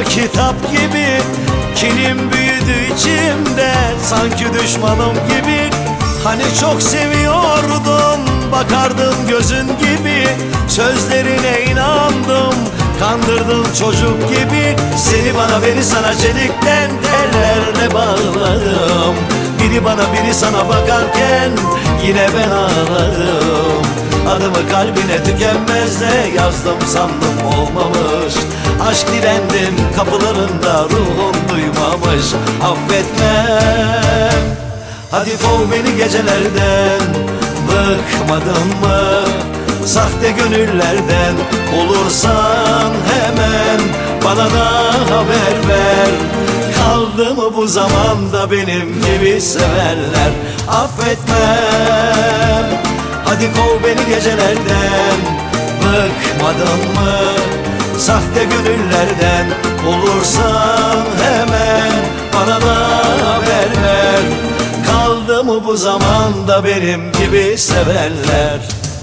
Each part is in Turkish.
kitap gibi, kinim büyüdü içimde, sanki düşmanım gibi. Hani çok seviyordum, bakardın gözün gibi, sözlerine inandım, kandırdın çocuk gibi. Seni bana, beni sana çelikten tellerle bağladım. Biri bana biri sana bakarken yine ben ağladım. Adımı kalbine tükenmezde yazdım, sandım olmamış. Aşk dilendim kapılarında, ruhum duymamış. Affetmem, hadi kov beni gecelerden. Bıkmadın mı sahte gönüllerden? Olursan hemen bana da haber ver. Kaldı mı bu zamanda benim gibi severler? Affetmem, hadi kov beni gecelerden. Bıkmadın mı sahte gönüllerden? Olursan hemen bana da haber ver. Kaldı mı bu zamanda benim gibi sevenler?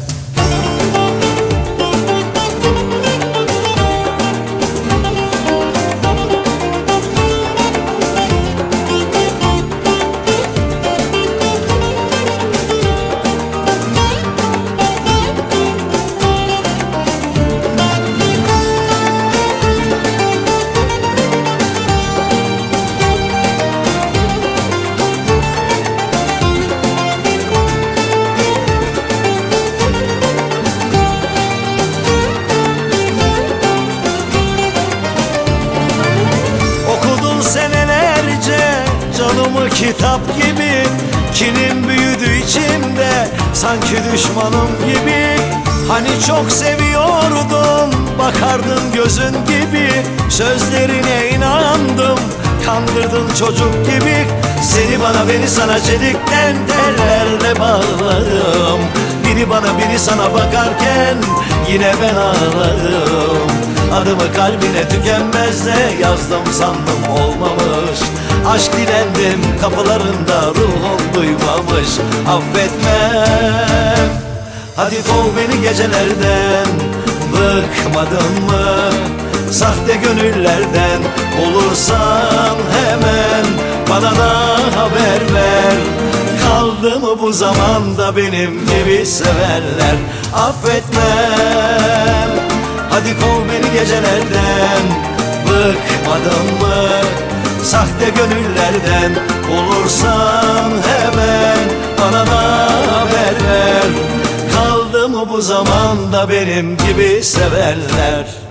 Canımı kitap gibi, kinim büyüdü içimde, sanki düşmanım gibi. Hani çok seviyordum, bakardın gözün gibi, sözlerine inandım, kandırdın çocuk gibi. Seni bana beni sana çelikten tellerle bağladım. Biri bana biri sana bakarken yine ben ağladım. Adımı kalbine tükenmezde yazdım, sandım olmamış. Aşk dilendim kapılarında, ruhum duymamış. Affetmem, hadi kov beni gecelerden. Bıkmadın mı sahte gönüllerden? Olursan hemen bana da haber ver. Kaldı mı bu zamanda benim gibi severler? Affetmem, hadi kov beni gecelerden. Bıkmadın mı sahte gönüllerden? Olursan hemen bana da haber ver. Kaldı mı bu zamanda benim gibi sevenler?